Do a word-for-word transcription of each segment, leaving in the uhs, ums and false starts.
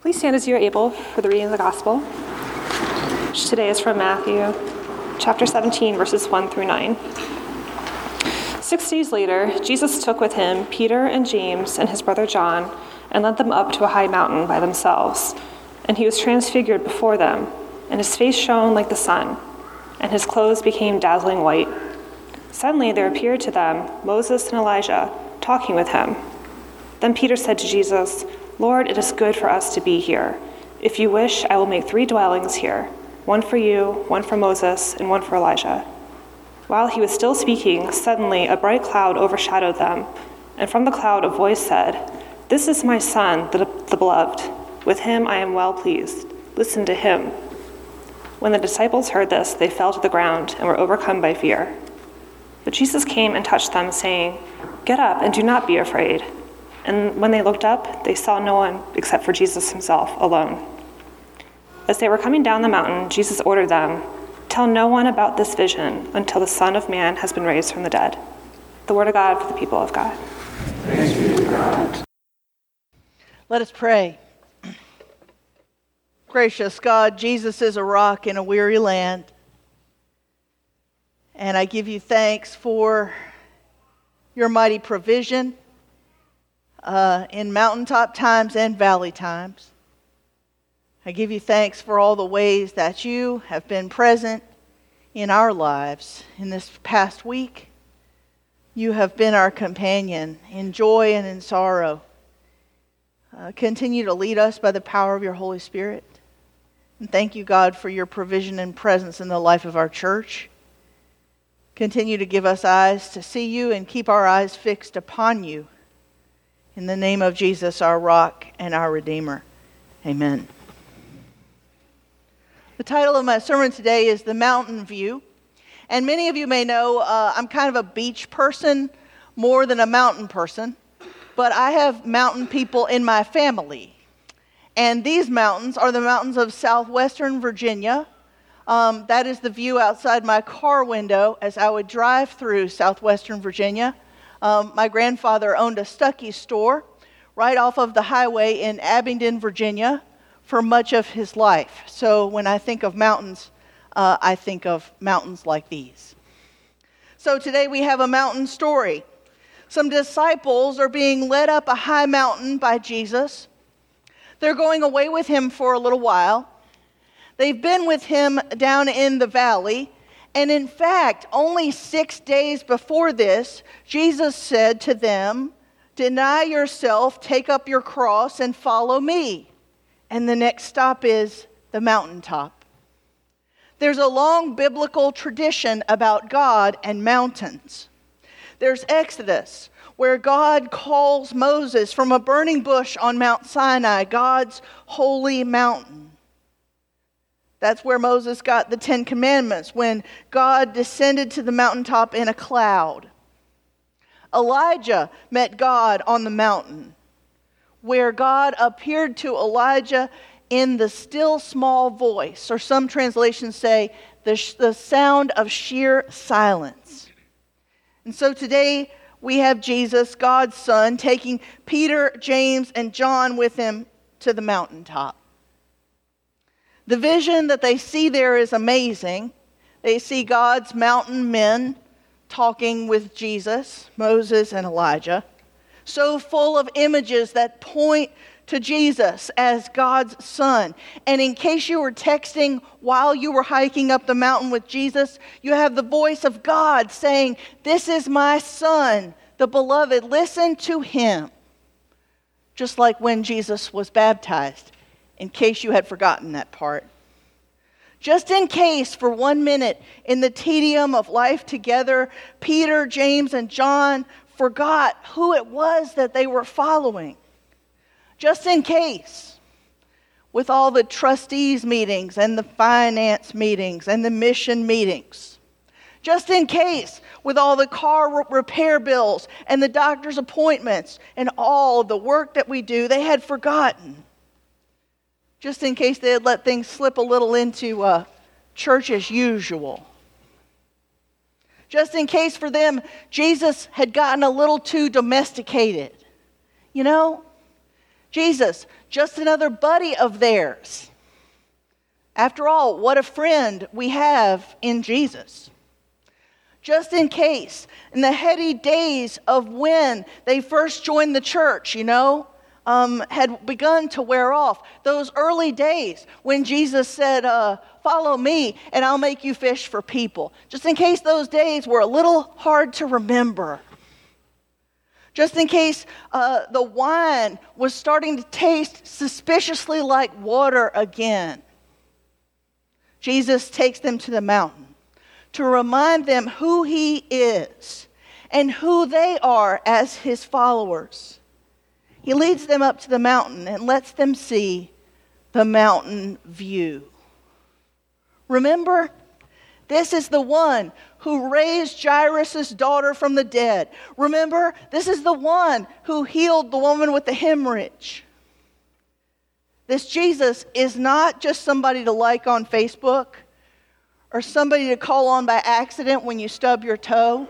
Please stand as you are able for the reading of the gospel, which today is from Matthew chapter seventeen, verses one through nine. Six days later, Jesus took with him Peter and James and his brother John and led them up to a high mountain by themselves. And he was transfigured before them, and his face shone like the sun, and his clothes became dazzling white. Suddenly there appeared to them Moses and Elijah talking with him. Then Peter said to Jesus, "Lord, it is good for us to be here. If you wish, I will make three dwellings here, one for you, one for Moses, and one for Elijah." While he was still speaking, suddenly a bright cloud overshadowed them, and from the cloud a voice said, "This is my son, the, the beloved. With him I am well pleased. Listen to him." When the disciples heard this, they fell to the ground and were overcome by fear. But Jesus came and touched them, saying, "Get up and do not be afraid." And when they looked up, they saw no one except for Jesus himself alone. As they were coming down the mountain, Jesus ordered them, "Tell no one about this vision until the Son of Man has been raised from the dead." The word of God for the people of God. Thanks be to God. Let us pray. Gracious God, Jesus is a rock in a weary land. And I give you thanks for your mighty provision uh, in mountaintop times and valley times. I give you thanks for all the ways that you have been present in our lives. In this past week, you have been our companion in joy and in sorrow. Uh, continue to lead us by the power of your Holy Spirit. And thank you, God, for your provision and presence in the life of our church. Continue to give us eyes to see you and keep our eyes fixed upon you. In the name of Jesus, our rock and our Redeemer. Amen. The title of my sermon today is The Mountain View. And many of you may know uh, I'm kind of a beach person more than a mountain person. But I have mountain people in my family. And these mountains are the mountains of southwestern Virginia. Um, that is the view outside my car window as I would drive through southwestern Virginia. Um, my grandfather owned a Stuckey store right off of the highway in Abingdon, Virginia, for much of his life. So when I think of mountains, uh, I think of mountains like these. So today we have a mountain story. Some disciples are being led up a high mountain by Jesus. They're going away with him for a little while. They've been with him down in the valley. And in fact, only six days before this, Jesus said to them, "Deny yourself, take up your cross, and follow me." And the next stop is the mountaintop. There's a long biblical tradition about God and mountains. There's Exodus, where God calls Moses from a burning bush on Mount Sinai, God's holy mountain. That's where Moses got the Ten Commandments, when God descended to the mountaintop in a cloud. Elijah met God on the mountain, where God appeared to Elijah in the still small voice, or some translations say the, the sound of sheer silence. And so today we have Jesus, God's Son, taking Peter, James, and John with him to the mountaintop. The vision that they see there is amazing. They see God's mountain men talking with Jesus, Moses, and Elijah, so full of images that point to Jesus as God's Son. And in case you were texting while you were hiking up the mountain with Jesus, you have the voice of God saying, "This is my Son, the beloved. Listen to him." Just like when Jesus was baptized, in case you had forgotten that part. Just in case, for one minute, in the tedium of life together, Peter, James, and John forgot who it was that they were following. Just in case, with all the trustees meetings and the finance meetings and the mission meetings. Just in case, with all the car repair bills and the doctor's appointments and all the work that we do, they had forgotten. Just in case they had let things slip a little into uh, church as usual. Just in case for them, Jesus had gotten a little too domesticated. You know, Jesus, just another buddy of theirs. After all, what a friend we have in Jesus. Just in case, in the heady days of when they first joined the church, you know, um, had begun to wear off. Those early days when Jesus said, uh, follow me and I'll make you fish for people. Just in case those days were a little hard to remember. Just in case uh, the wine was starting to taste suspiciously like water again. Jesus takes them to the mountain to remind them who he is and who they are as his followers. He leads them up to the mountain and lets them see the mountain view. Remember, this is the one who raised Jairus' daughter from the dead. Remember, this is the one who healed the woman with the hemorrhage. This Jesus is not just somebody to like on Facebook or somebody to call on by accident when you stub your toe.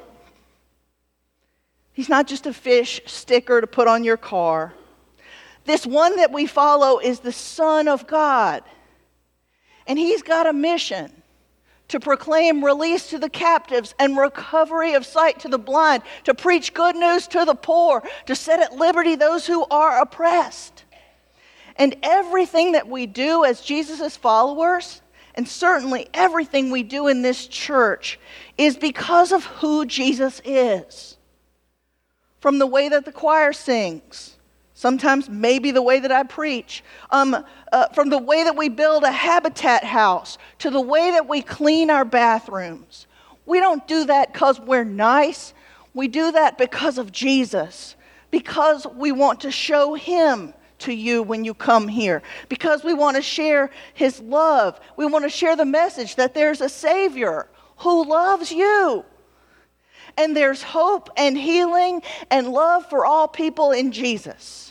He's not just a fish sticker to put on your car. This one that we follow is the Son of God. And he's got a mission to proclaim release to the captives and recovery of sight to the blind, to preach good news to the poor, to set at liberty those who are oppressed. And everything that we do as Jesus' followers, and certainly everything we do in this church, is because of who Jesus is. From the way that the choir sings, sometimes maybe the way that I preach, um, uh, from the way that we build a habitat house, to the way that we clean our bathrooms. We don't do that because we're nice. We do that because of Jesus, because we want to show him to you when you come here, because we want to share his love. We want to share the message that there's a Savior who loves you. And there's hope and healing and love for all people in Jesus.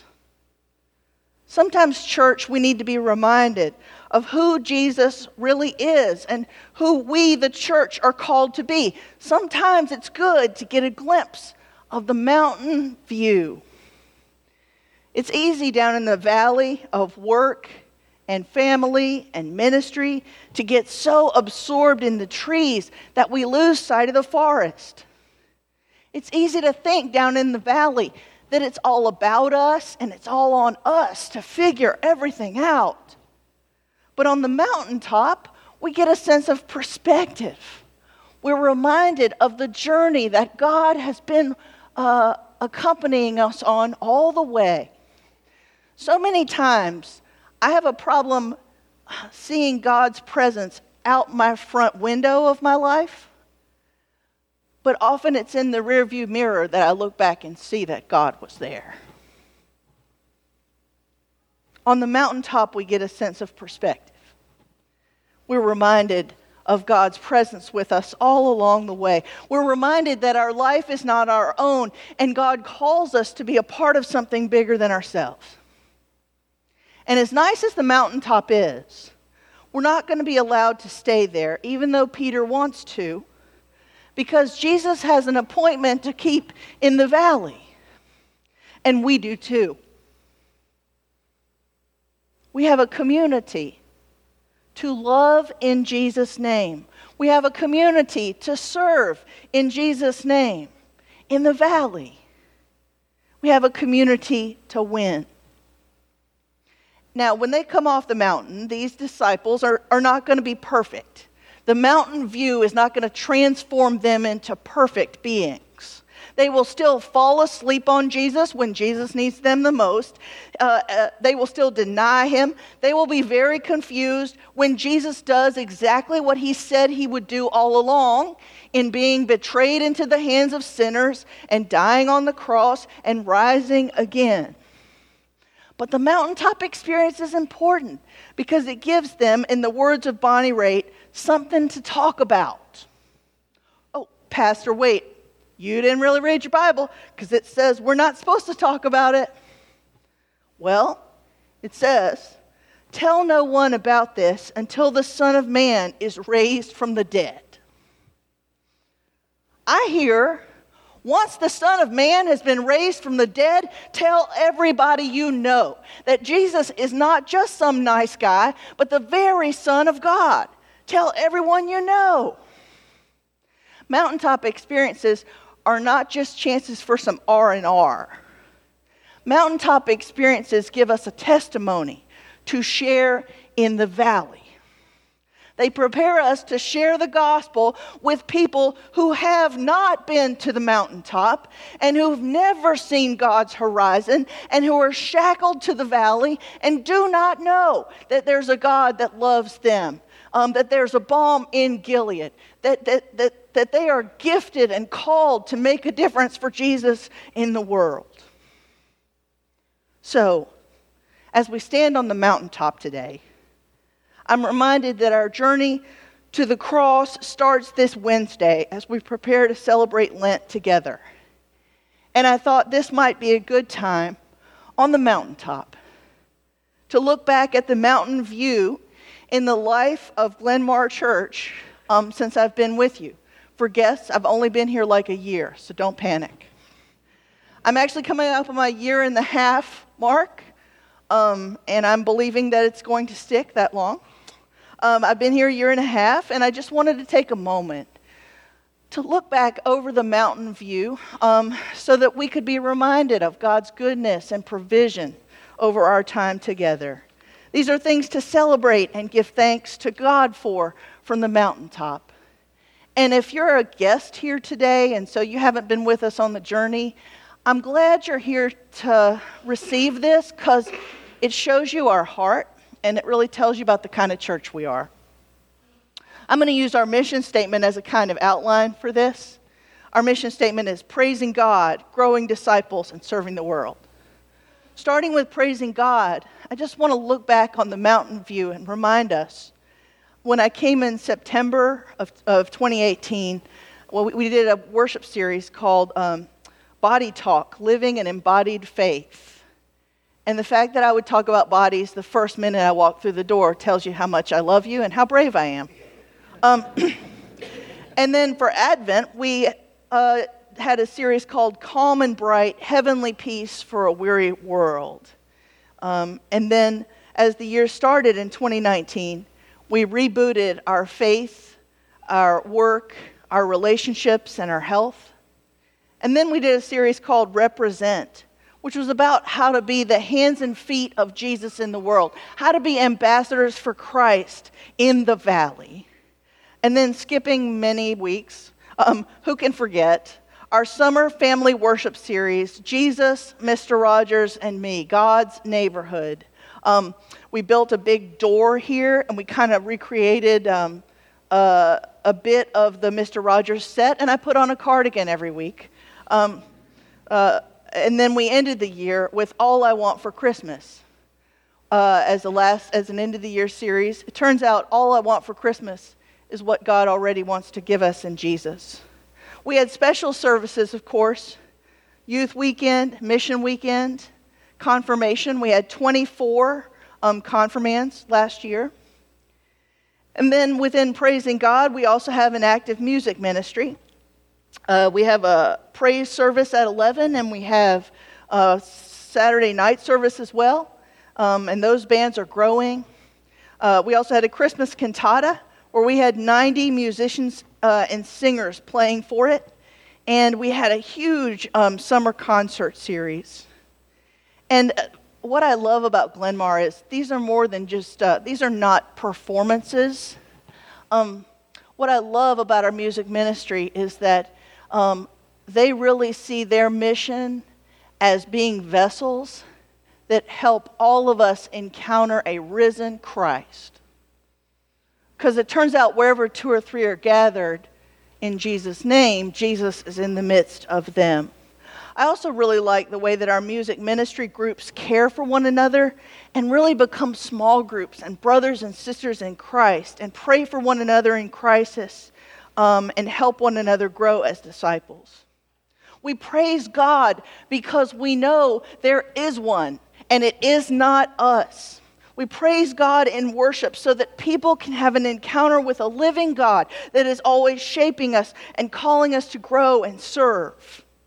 Sometimes, church, we need to be reminded of who Jesus really is and who we, the church, are called to be. Sometimes it's good to get a glimpse of the mountain view. It's easy down in the valley of work and family and ministry to get so absorbed in the trees that we lose sight of the forest. It's easy to think down in the valley that it's all about us and it's all on us to figure everything out. But on the mountaintop, we get a sense of perspective. We're reminded of the journey that God has been uh, accompanying us on all the way. So many times, I have a problem seeing God's presence out my front window of my life. But often it's in the rearview mirror that I look back and see that God was there. On the mountaintop, we get a sense of perspective. We're reminded of God's presence with us all along the way. We're reminded that our life is not our own, and God calls us to be a part of something bigger than ourselves. And as nice as the mountaintop is, we're not going to be allowed to stay there, even though Peter wants to, because Jesus has an appointment to keep in the valley. And we do too. We have a community to love in Jesus' name. We have a community to serve in Jesus' name. In the valley, we have a community to win. Now, when they come off the mountain, these disciples are, are not going to be perfect. The mountain view is not going to transform them into perfect beings. They will still fall asleep on Jesus when Jesus needs them the most. Uh, uh, they will still deny him. They will be very confused when Jesus does exactly what he said he would do all along in being betrayed into the hands of sinners and dying on the cross and rising again. But the mountaintop experience is important because it gives them, in the words of Bonnie Raitt, something to talk about. Oh, Pastor, wait. You didn't really read your Bible because it says we're not supposed to talk about it. Well, it says, tell no one about this until the Son of Man is raised from the dead. I hear Once the Son of Man has been raised from the dead, tell everybody you know that Jesus is not just some nice guy, but the very Son of God. Tell everyone you know. Mountaintop experiences are not just chances for some R and R. Mountaintop experiences give us a testimony to share in the valley. They prepare us to share the gospel with people who have not been to the mountaintop and who've never seen God's horizon and who are shackled to the valley and do not know that there's a God that loves them, um, that there's a balm in Gilead, that, that, that, that they are gifted and called to make a difference for Jesus in the world. So, as we stand on the mountaintop today, I'm reminded that our journey to the cross starts this Wednesday as we prepare to celebrate Lent together. And I thought this might be a good time on the mountaintop to look back at the mountain view in the life of Glenmar Church um, since I've been with you. For guests, I've only been here like a year, so don't panic. I'm actually coming up on my year and a half mark, um, and I'm believing that it's going to stick that long. Um, I've been here a year and a half, and I just wanted to take a moment to look back over the mountain view um, so that we could be reminded of God's goodness and provision over our time together. These are things to celebrate and give thanks to God for from the mountaintop. And if you're a guest here today, and so you haven't been with us on the journey, I'm glad you're here to receive this because it shows you our heart. And it really tells you about the kind of church we are. I'm going to use our mission statement as a kind of outline for this. Our mission statement is praising God, growing disciples, and serving the world. Starting with praising God, I just want to look back on the mountain view and remind us. When I came in September of, of twenty eighteen, well, we, we did a worship series called um, Body Talk, Living an Embodied Faith. And the fact that I would talk about bodies the first minute I walked through the door tells you how much I love you and how brave I am. Um, and then for Advent, we uh, had a series called Calm and Bright, Heavenly Peace for a Weary World. Um, and then as the year started in twenty nineteen, we rebooted our faith, our work, our relationships, and our health. And then we did a series called Represent, which was about how to be the hands and feet of Jesus in the world, how to be ambassadors for Christ in the valley. And then skipping many weeks, um, who can forget, our summer family worship series, Jesus, Mister Rogers, and Me, God's Neighborhood. Um, we built a big door here, and we kind of recreated um, uh, a bit of the Mister Rogers set, and I put on a cardigan every week. Um, uh, And then we ended the year with All I Want for Christmas uh, as the last, as an end of the year series. It turns out All I Want for Christmas is what God already wants to give us in Jesus. We had special services, of course, Youth Weekend, Mission Weekend, Confirmation. We had twenty-four um, confirmands last year. And then within Praising God, we also have an active music ministry. Uh, we have a praise service at eleven, and we have a Saturday night service as well. Um, and those bands are growing. Uh, we also had a Christmas cantata where we had ninety musicians uh, and singers playing for it. And we had a huge um, summer concert series. And what I love about Glenmar is these are more than just, uh, these are not performances. Um, what I love about our music ministry is that Um, they really see their mission as being vessels that help all of us encounter a risen Christ. Because it turns out wherever two or three are gathered in Jesus' name, Jesus is in the midst of them. I also really like the way that our music ministry groups care for one another and really become small groups and brothers and sisters in Christ and pray for one another in crisis. Um, and help one another grow as disciples. We praise God because we know there is one, and it is not us. We praise God in worship so that people can have an encounter with a living God that is always shaping us and calling us to grow and serve.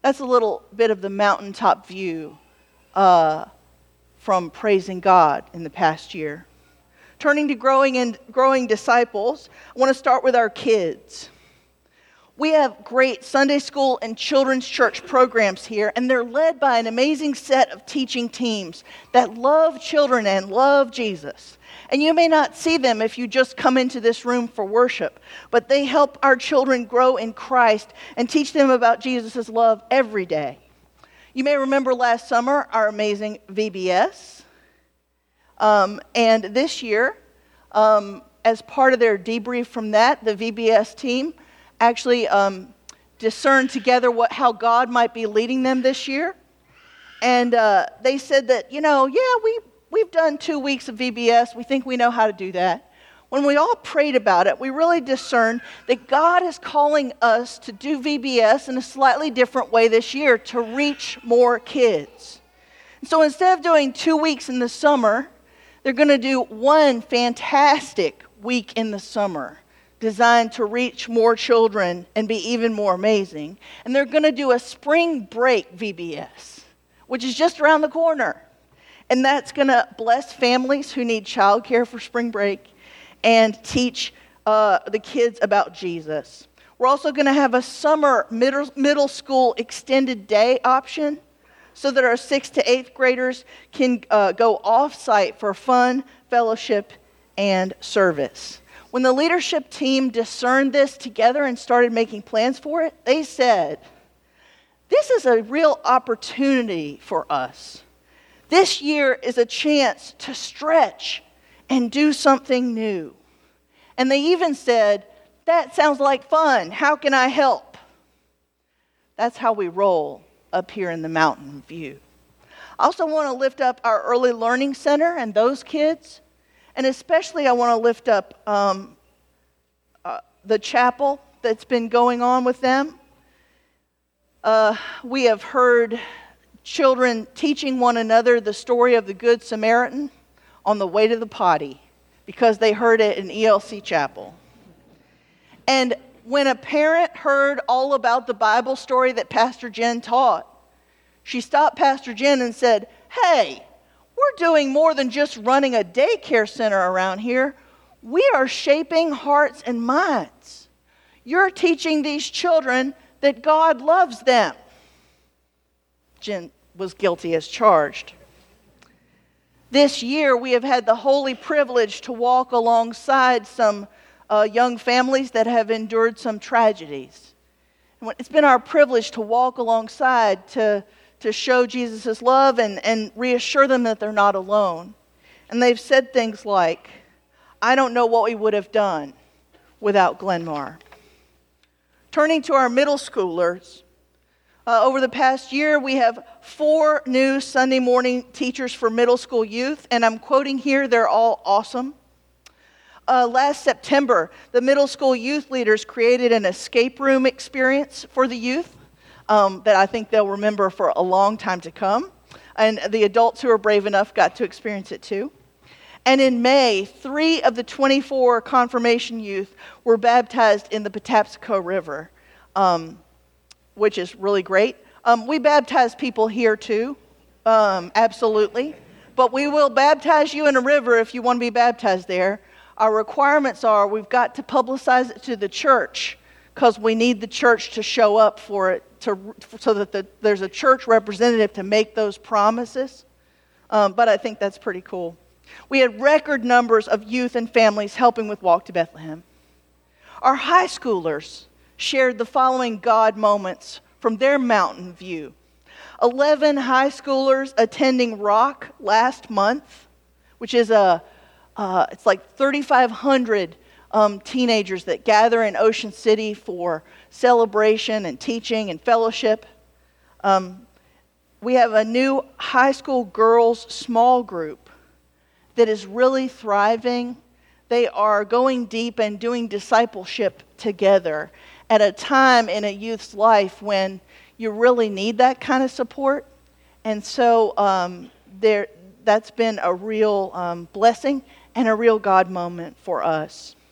That's a little bit of the mountaintop view uh, from praising God in the past year. Turning to growing and growing disciples, I want to start with our kids. We have great Sunday school and children's church programs here, and they're led by an amazing set of teaching teams that love children and love Jesus. And you may not see them if you just come into this room for worship, but they help our children grow in Christ and teach them about Jesus' love every day. You may remember last summer our amazing V B S. Um, and this year, um, as part of their debrief from that, the V B S team actually um, discerned together what how God might be leading them this year. And uh, they said that, you know, yeah, we, we've done two weeks of V B S. We think we know how to do that. When we all prayed about it, we really discerned that God is calling us to do V B S in a slightly different way this year to reach more kids. And so instead of doing two weeks in the summer, they're going to do one fantastic week in the summer designed to reach more children and be even more amazing. And they're going to do a spring break V B S, which is just around the corner. And that's going to bless families who need childcare for spring break and teach uh, the kids about Jesus. We're also going to have a summer middle, middle school extended day option so that our sixth to eighth graders can uh, go off-site for fun, fellowship, and service. When the leadership team discerned this together and started making plans for it, they said, this is a real opportunity for us. This year is a chance to stretch and do something new. And they even said, that sounds like fun. How can I help? That's how we roll up here in the Mountain View. I also want to lift up our Early Learning Center and those kids. And especially I want to lift up um, uh, the chapel that's been going on with them. Uh, we have heard children teaching one another the story of the Good Samaritan on the way to the potty because they heard it in E L C Chapel. And when a parent heard all about the Bible story that Pastor Jen taught, she stopped Pastor Jen and said, hey, we're doing more than just running a daycare center around here. We are shaping hearts and minds. You're teaching these children that God loves them. Jen was guilty as charged. This year, we have had the holy privilege to walk alongside some uh, young families that have endured some tragedies. And it's been our privilege to walk alongside to, to show Jesus' love and, and reassure them that they're not alone. And they've said things like, I don't know what we would have done without Glenmar. Turning to our middle schoolers, Uh, over the past year, we have four new Sunday morning teachers for middle school youth, and I'm quoting here, they're all awesome. Uh, last September, the middle school youth leaders created an escape room experience for the youth um, that I think they'll remember for a long time to come, and the adults who are brave enough got to experience it too. And in May, three of the twenty-four confirmation youth were baptized in the Patapsco River. Um, which is really great. Um, we baptize people here too, um, absolutely. But we will baptize you in a river if you want to be baptized there. Our requirements are we've got to publicize it to the church because we need the church to show up for it to, so that the, there's a church representative to make those promises. Um, but I think that's pretty cool. We had record numbers of youth and families helping with Walk to Bethlehem. Our high schoolers shared the following God moments from their mountain view. eleven high schoolers attending Rock last month, which is a, uh, it's like thirty-five hundred um, teenagers that gather in Ocean City for celebration and teaching and fellowship. Um, we have a new high school girls small group that is really thriving. They are going deep and doing discipleship together at a time in a youth's life when you really need that kind of support. And so um, there, that's been a real um, blessing and a real God moment for us.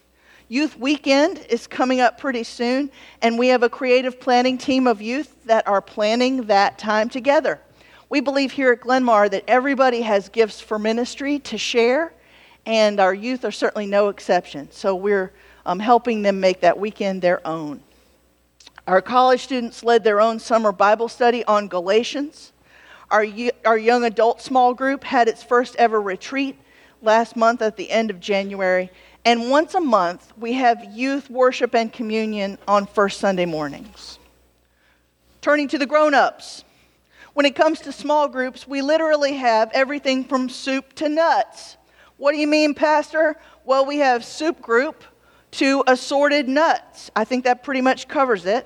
Youth Weekend is coming up pretty soon, and we have a creative planning team of youth that are planning that time together. We believe here at Glenmar that everybody has gifts for ministry to share, and our youth are certainly no exception. So we're um, helping them make that weekend their own. Our college students led their own summer Bible study on Galatians. Our, our young adult small group had its first ever retreat last month at the end of January. And once a month, we have youth worship and communion on first Sunday mornings. Turning to the grown-ups. When it comes to small groups, we literally have everything from soup to nuts. What do you mean, Pastor? Well, we have soup group to assorted nuts. I think that pretty much covers it.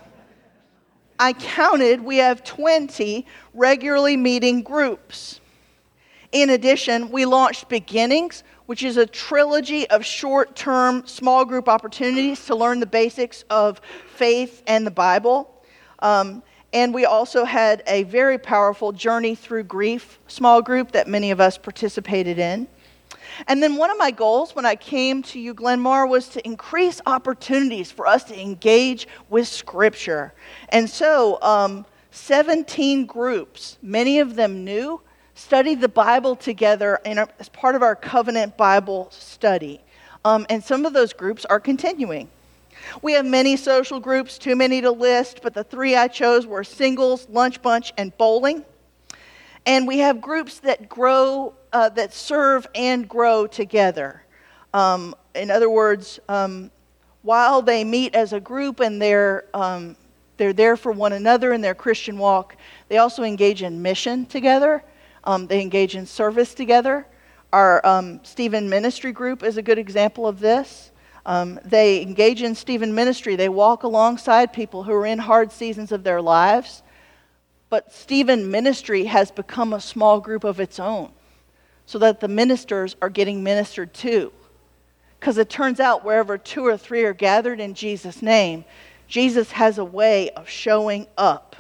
I counted, we have twenty regularly meeting groups. In addition, we launched Beginnings, which is a trilogy of short-term small group opportunities to learn the basics of faith and the Bible. Um, and we also had a very powerful Journey Through Grief small group that many of us participated in. And then one of my goals when I came to U Glenmar was to increase opportunities for us to engage with Scripture. And so um, seventeen groups, many of them new, studied the Bible together in a, as part of our Covenant Bible study. Um, and some of those groups are continuing. We have many social groups, too many to list, but the three I chose were singles, lunch bunch, and bowling. And we have groups that grow, uh, that serve and grow together. Um, in other words, um, while they meet as a group and they're um, they're there for one another in their Christian walk, they also engage in mission together. Um, they engage in service together. Our um, Stephen Ministry group is a good example of this. Um, they engage in Stephen Ministry. They walk alongside people who are in hard seasons of their lives. But Stephen Ministry has become a small group of its own, so that the ministers are getting ministered to. Because it turns out wherever two or three are gathered in Jesus' name, Jesus has a way of showing up.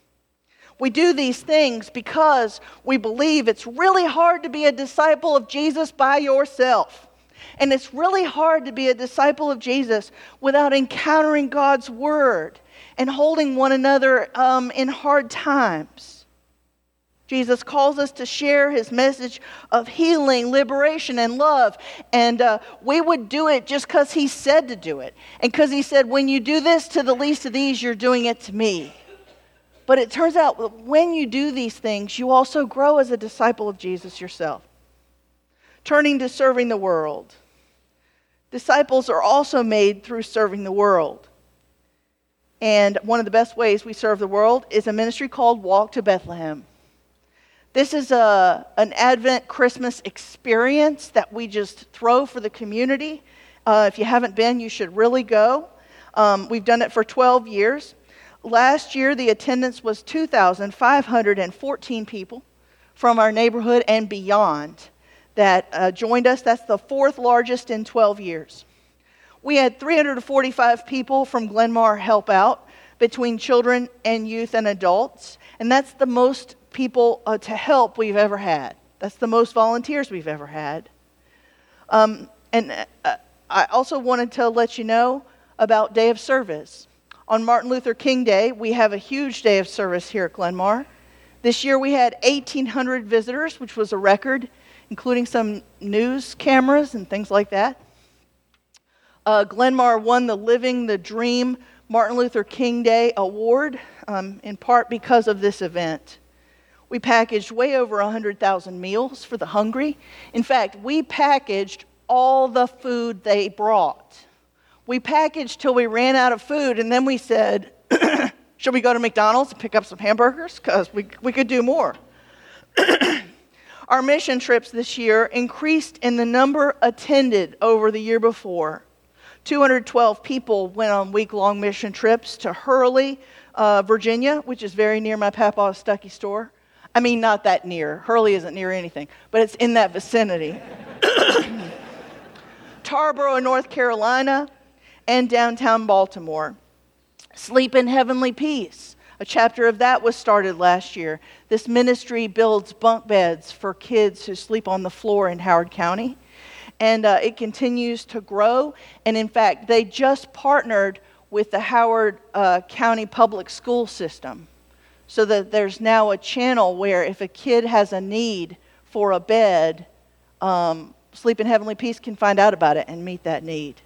We do these things because we believe it's really hard to be a disciple of Jesus by yourself. And it's really hard to be a disciple of Jesus without encountering God's Word and holding one another um, in hard times. Jesus calls us to share His message of healing, liberation, and love. And uh, we would do it just because He said to do it. And because He said, when you do this to the least of these, you're doing it to me. But it turns out that when you do these things, you also grow as a disciple of Jesus yourself. Turning to serving the world. Disciples are also made through serving the world. And one of the best ways we serve the world is a ministry called Walk to Bethlehem. This is a, an Advent Christmas experience that we just throw for the community. Uh, if you haven't been, you should really go. Um, we've done it for twelve years. Last year, the attendance was two thousand five hundred fourteen people from our neighborhood and beyond that uh, joined us. That's the fourth largest in twelve years. We had three hundred forty-five people from Glenmar help out between children and youth and adults. And that's the most people uh, to help we've ever had. That's the most volunteers we've ever had. Um, and uh, I also wanted to let you know about Day of Service. On Martin Luther King Day, we have a huge day of service here at Glenmar. This year we had eighteen hundred visitors, which was a record, including some news cameras and things like that. Uh, Glenmar won the Living the Dream Martin Luther King Day Award, um, in part because of this event. We packaged way over one hundred thousand meals for the hungry. In fact, we packaged all the food they brought. We packaged till we ran out of food, and then we said, should we go to McDonald's and pick up some hamburgers? Because we, we could do more. Our mission trips this year increased in the number attended over the year before. two hundred twelve people went on week-long mission trips to Hurley, uh, Virginia, which is very near my Papa's Stuckey store. I mean, not that near. Hurley isn't near anything, but it's in that vicinity. Tarboro, North Carolina, and downtown Baltimore. Sleep in Heavenly Peace. A chapter of that was started last year. This ministry builds bunk beds for kids who sleep on the floor in Howard County. And uh, it continues to grow. And in fact, they just partnered with the Howard uh, County Public School System, so that there's now a channel where if a kid has a need for a bed, um, Sleep in Heavenly Peace can find out about it and meet that need.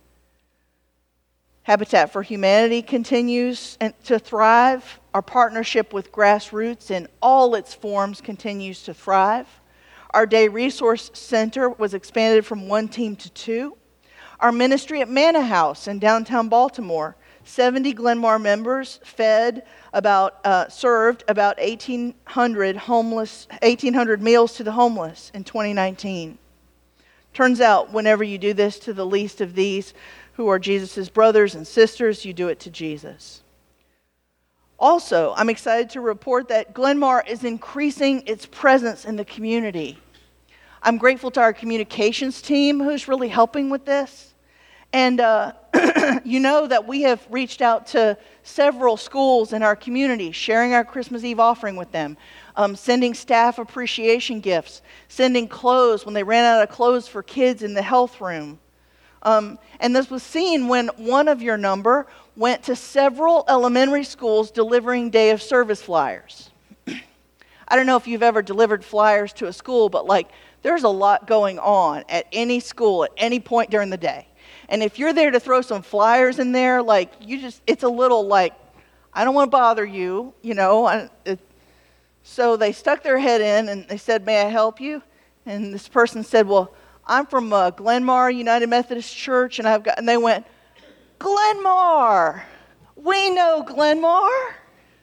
Habitat for Humanity continues to thrive. Our partnership with Grassroots in all its forms continues to thrive. Our Day Resource Center was expanded from one team to two. Our ministry at Manna House in downtown Baltimore, seventy Glenmar members fed about, uh, served about eighteen hundred homeless, eighteen hundred meals to the homeless in twenty nineteen. Turns out, whenever you do this to the least of these, who are Jesus' brothers and sisters, you do it to Jesus. Also, I'm excited to report that Glenmar is increasing its presence in the community. I'm grateful to our communications team who's really helping with this. And uh, you know that we have reached out to several schools in our community, sharing our Christmas Eve offering with them, um, sending staff appreciation gifts, sending clothes when they ran out of clothes for kids in the health room. Um, and this was seen when one of your number went to several elementary schools delivering Day of Service flyers. I don't know if you've ever delivered flyers to a school, but like there's a lot going on at any school at any point during the day. And if you're there to throw some flyers in there, like you just, it's a little like, I don't want to bother you, you know. I, it, so they stuck their head in and they said, "May I help you?" And this person said, "Well, I'm from uh, Glenmar United Methodist Church," and I've got, and they went, "Glenmar, we know Glenmar."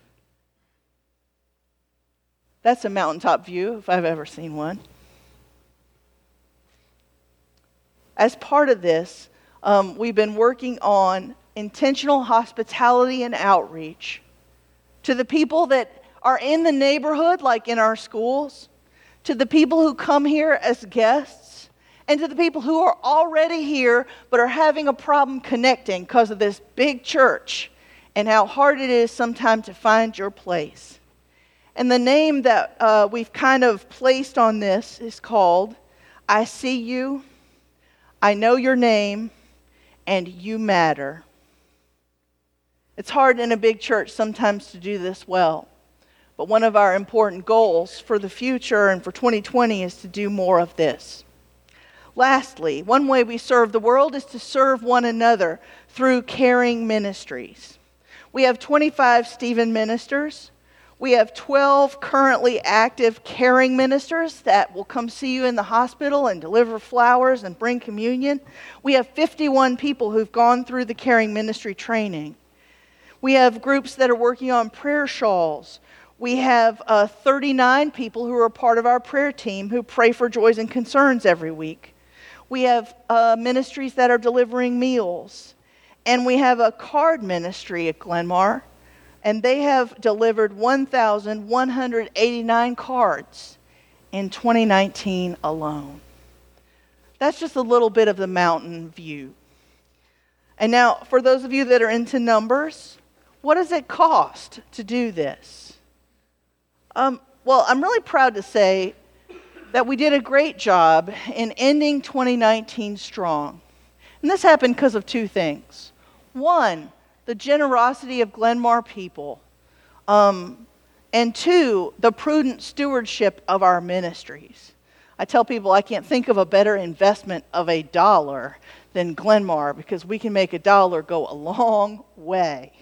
That's a mountaintop view if I've ever seen one. As part of this, um, we've been working on intentional hospitality and outreach to the people that are in the neighborhood, like in our schools, to the people who come here as guests, and to the people who are already here but are having a problem connecting because of this big church and how hard it is sometimes to find your place. And the name that uh, we've kind of placed on this is called I See You, I Know Your Name, and You Matter. It's hard in a big church sometimes to do this well, but one of our important goals for the future and for twenty twenty is to do more of this. Lastly, one way we serve the world is to serve one another through caring ministries. We have twenty-five Stephen ministers. We have twelve currently active caring ministers that will come see you in the hospital and deliver flowers and bring communion. We have fifty-one people who've gone through the caring ministry training. We have groups that are working on prayer shawls. We have uh, thirty-nine people who are part of our prayer team who pray for joys and concerns every week. We have uh, ministries that are delivering meals. And we have a card ministry at Glenmar, and they have delivered one thousand one hundred eighty-nine cards in twenty nineteen alone. That's just a little bit of the mountain view. And now, for those of you that are into numbers, what does it cost to do this? Um, well, I'm really proud to say that we did a great job in ending twenty nineteen strong. And this happened because of two things. One, the generosity of Glenmar people. Um, and two, the prudent stewardship of our ministries. I tell people I can't think of a better investment of a dollar than Glenmar, because we can make a dollar go a long way.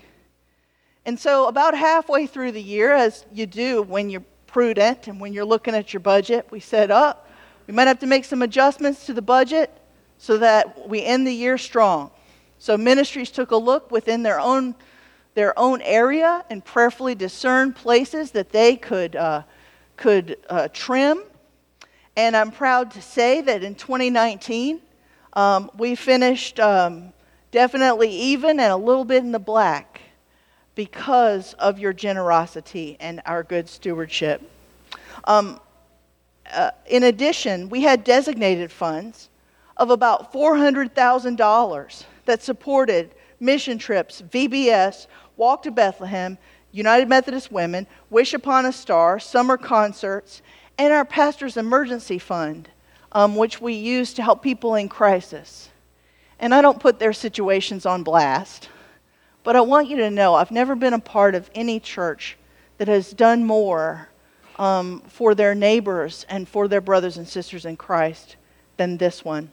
And so about halfway through the year, as you do when you're prudent and when you're looking at your budget, we said, oh, we might have to make some adjustments to the budget so that we end the year strong. So ministries took a look within their own their own area and prayerfully discerned places that they could uh, could uh, trim. And I'm proud to say that in twenty nineteen, um, we finished um, definitely even and a little bit in the black because of your generosity and our good stewardship. Um, uh, in addition, we had designated funds of about four hundred thousand dollars that supported mission trips, V B S, Walk to Bethlehem, United Methodist Women, Wish Upon a Star, summer concerts, and our pastor's emergency fund um, which we use to help people in crisis. And I don't put their situations on blast, but I want you to know I've never been a part of any church that has done more um, for their neighbors and for their brothers and sisters in Christ than this one.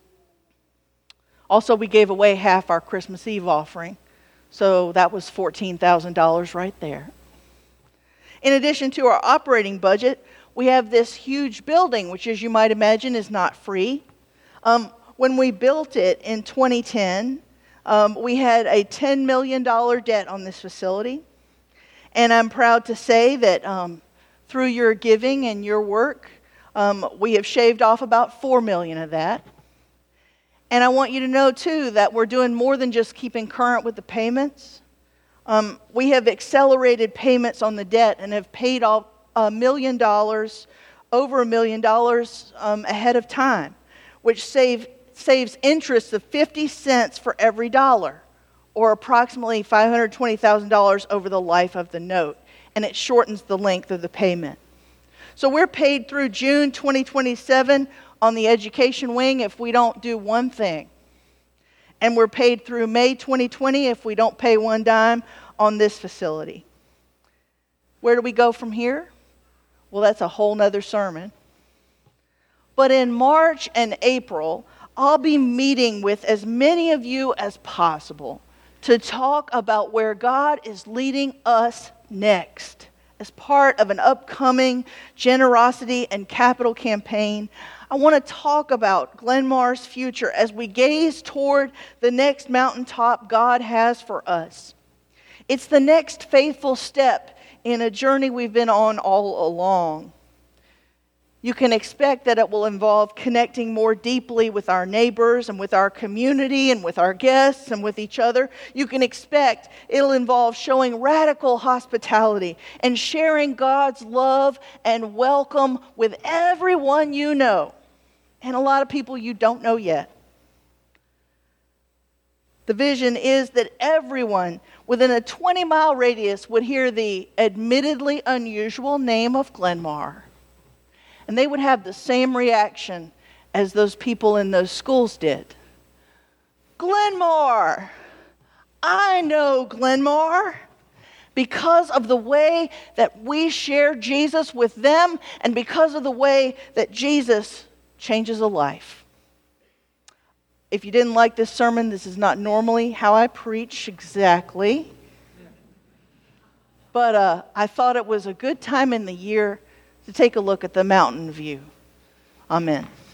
Also, we gave away half our Christmas Eve offering, so that was fourteen thousand dollars right there. In addition to our operating budget, we have this huge building, which, as you might imagine, is not free. Um, when we built it in twenty ten, um, we had a ten million dollars debt on this facility. And I'm proud to say that um, through your giving and your work, um, we have shaved off about four million dollars of that. And I want you to know, too, that we're doing more than just keeping current with the payments. Um, we have accelerated payments on the debt and have paid off a million dollars, over a million dollars um, ahead of time, which save, saves interest of fifty cents for every dollar, or approximately five hundred twenty thousand dollars over the life of the note, and it shortens the length of the payment. So we're paid through June twenty twenty-seven on the education wing if we don't do one thing. And we're paid through May twenty twenty if we don't pay one dime on this facility. Where do we go from here? Well, that's a whole nother sermon. But in March and April, I'll be meeting with as many of you as possible to talk about where God is leading us next as part of an upcoming generosity and capital campaign. I want to talk about Glenmar's future as we gaze toward the next mountaintop God has for us. It's the next faithful step in a journey we've been on all along. You can expect that it will involve connecting more deeply with our neighbors and with our community and with our guests and with each other. You can expect it'll involve showing radical hospitality and sharing God's love and welcome with everyone you know and a lot of people you don't know yet. The vision is that everyone within a twenty-mile radius would hear the admittedly unusual name of Glenmar. And they would have the same reaction as those people in those schools did. Glenmar! I know Glenmar because of the way that we share Jesus with them and because of the way that Jesus changes a life. If you didn't like this sermon, this is not normally how I preach exactly. But uh, I thought it was a good time in the year to take a look at the mountain view. Amen.